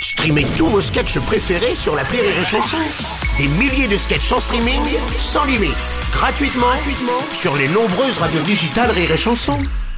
Streamez tous vos sketchs préférés sur l'appli Rire et Chanson. Des milliers de sketchs en streaming, sans limite, gratuitement sur les nombreuses radios digitales Rire et Chanson.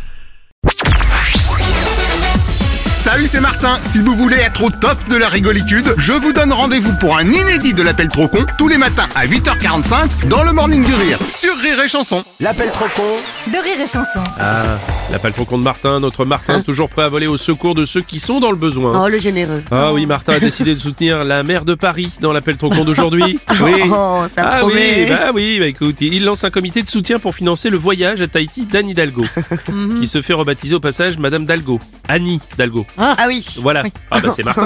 Salut, c'est Martin. Si vous voulez être au top de la rigolitude, je vous donne rendez-vous pour un inédit de l'appel trop con tous les matins à 8h45 dans le Morning du Rire sur Rire et Chanson. L'appel trop con de Rire et Chanson. Ah, l'appel trop con de Martin, notre Martin, toujours prêt à voler au secours de ceux qui sont dans le besoin. Oh, le généreux. Ah oui, Martin a décidé de soutenir la maire de Paris dans l'appel trop con d'aujourd'hui. Oui. Oh, ça promet. Bah écoute, il lance un comité de soutien pour financer le voyage à Tahiti d'Anne Hidalgo, qui se fait rebaptiser au passage Madame Dalgo. Annie Dalgo. Ah oui. Voilà. Oui. Ah bah c'est Martin.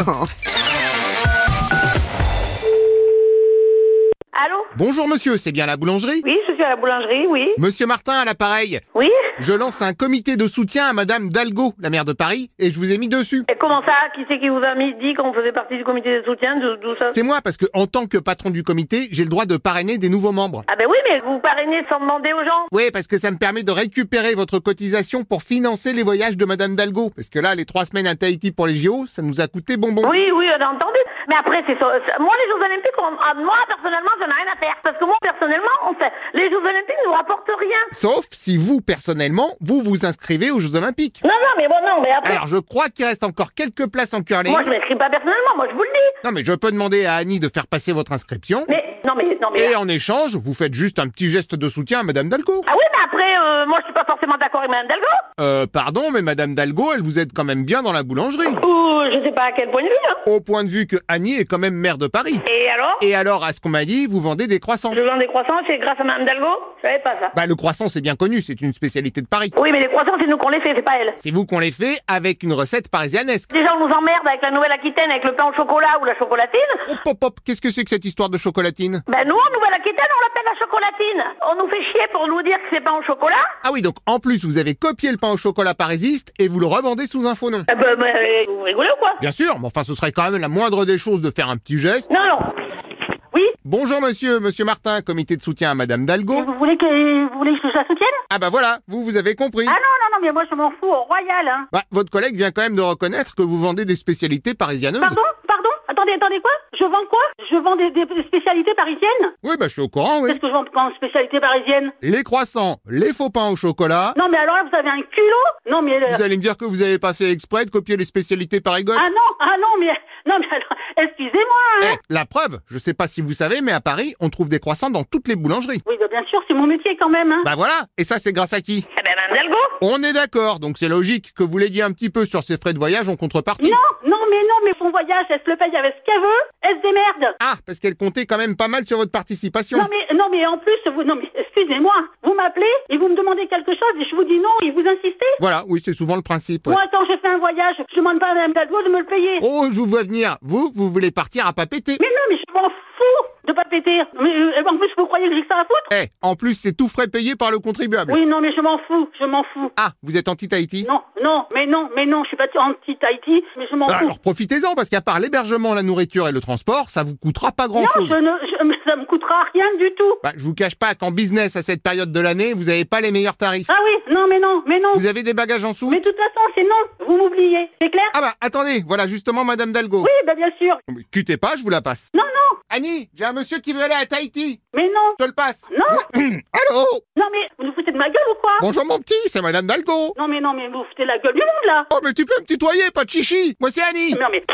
Allô? Bonjour monsieur, c'est bien la boulangerie? Oui, je suis à la boulangerie, oui. Monsieur Martin à l'appareil. Oui? Je lance un comité de soutien à Madame Dalgo, la maire de Paris, et je vous ai mis dessus. Et comment ça? Qui c'est qui vous a dit qu'on faisait partie du comité de soutien, d'où ça? C'est moi, parce que en tant que patron du comité, j'ai le droit de parrainer des nouveaux membres. Ah ben oui, mais vous parrainez sans demander aux gens. Oui, parce que ça me permet de récupérer votre cotisation pour financer les voyages de Madame Dalgo. Parce que là, les 3 semaines à Tahiti pour les JO, ça nous a coûté bonbon. Oui, on a entendu. Mais après, moi, les Jeux Olympiques, moi, personnellement, j'en ai rien à faire. Parce que moi, personnellement, les Jeux Olympiques ne nous rapportent rien. Sauf si vous, personnellement, vous inscrivez aux Jeux Olympiques. Non, mais après... Alors, je crois qu'il reste encore quelques places en curling. Moi, je m'inscris pas personnellement, moi, je vous le dis. Non, mais je peux demander à Annie de faire passer votre inscription. Non, mais... Et en échange, vous faites juste un petit geste de soutien à Madame Dalgo. Ah oui, mais après, moi, je suis pas forcément d'accord avec Madame Dalgo. Pardon, mais Madame Dalgo, elle vous aide quand même bien dans la boulangerie. Ou, je sais pas à quel point de vue, hein. Au point de vue que Annie est quand même maire de Paris. Et alors? Et alors, à ce qu'on m'a dit, vous vendez des croissants. Je vends des croissants, c'est grâce à Madame Dalgo? Je savais pas ça. Bah, le croissant, c'est bien connu, c'est une spécialité de Paris. Oui, mais les croissants, c'est nous qu'on les fait, c'est pas elle. C'est vous qu'on les fait avec une recette parisianesque. Déjà, on nous emmerde avec la Nouvelle-Aquitaine, avec le pain au chocolat ou la chocolatine. Hop, qu'est-ce que c'est que cette histoire de chocolatine? Ben nous, en Nouvelle-Aquitaine, on l'appelle la chocolatine. On nous fait chier pour nous dire que c'est pain au chocolat. Ah oui, donc en plus, vous avez copié le pain au chocolat parisiste et vous le revendez sous un faux nom. Vous rigolez ou quoi? Bien sûr, mais enfin, ce serait quand même la moindre des choses de faire un petit geste. Non. Oui? Bonjour monsieur Martin, comité de soutien à Madame Dalgo. Vous voulez que je la soutienne? Ah bah voilà, vous avez compris. Ah non, mais moi je m'en fous au royal, hein. Bah, votre collègue vient quand même de reconnaître que vous vendez des spécialités parisianeuses. Pardon? Attendez, quoi? Je vends quoi? Je vends des spécialités parisiennes? Oui, bah je suis au courant, oui. Qu'est-ce que je vends comme spécialité parisienne? Les croissants, les faux pains au chocolat. Non, mais alors là, vous avez un culot? Non, mais... Vous allez me dire que vous avez pas fait exprès de copier les spécialités parigotes? Ah non, mais alors, excusez-moi, hein. La preuve, je sais pas si vous savez, mais à Paris, on trouve des croissants dans toutes les boulangeries. Oui, bah bien sûr, c'est mon métier quand même, hein. Bah voilà, et ça c'est grâce à qui? Eh ben, Madame Dalgo. On est d'accord, donc c'est logique que vous l'aidiez un petit peu sur ses frais de voyage en contrepartie. Non, mais son voyage, elle se le paye avec ce qu'elle veut, elle se démerde. Ah, parce qu'elle comptait quand même pas mal sur votre participation. Non, mais en plus, excusez-moi, vous m'appelez et vous me demandez quelque chose et je vous dis non et vous insistez. Voilà, oui, c'est souvent le principe. Ouais. Moi, quand je fais un voyage, je demande pas à Madame Dalgo de me le payer. Oh, je vous vois venir. Vous voulez partir à pas péter. Mais non, mais je m'en fous de pas péter. Mais en plus, vous croyez que j'ai que ça à foutre? En plus, c'est tout frais payé par le contribuable. Oui, non, mais je m'en fous. Ah, vous êtes anti-Tahiti? Non, je suis pas anti-Tahiti, mais je m'en fous. Alors profitez-en, parce qu'à part l'hébergement, la nourriture et le transport, ça vous coûtera pas grand-chose. Non, ça me coûtera rien du tout. Bah, je vous cache pas qu'en business, à cette période de l'année, vous avez pas les meilleurs tarifs. Ah oui, non, mais non. Vous avez des bagages en soute? Mais de toute façon, c'est non, vous m'oubliez, c'est clair? Ah bah, attendez, voilà justement Madame Dalgo. Oui, bah bien sûr. Mais quittez pas, je vous la passe. Non. Annie, j'ai un monsieur qui veut aller à Tahiti. Mais non. Je te le passe. Non. Allô? Non, mais vous foutez de ma gueule ou quoi? Bonjour mon petit, c'est Madame Dalgo. Non, mais vous foutez la gueule du monde, là. Oh, mais tu peux me tutoyer, pas de chichi. Moi, c'est Annie. Non, mais...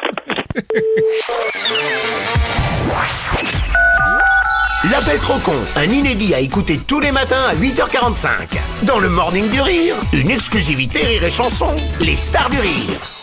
L'appel trop con, un inédit à écouter tous les matins à 8h45. Dans le Morning du Rire, une exclusivité Rire et Chanson, les stars du rire.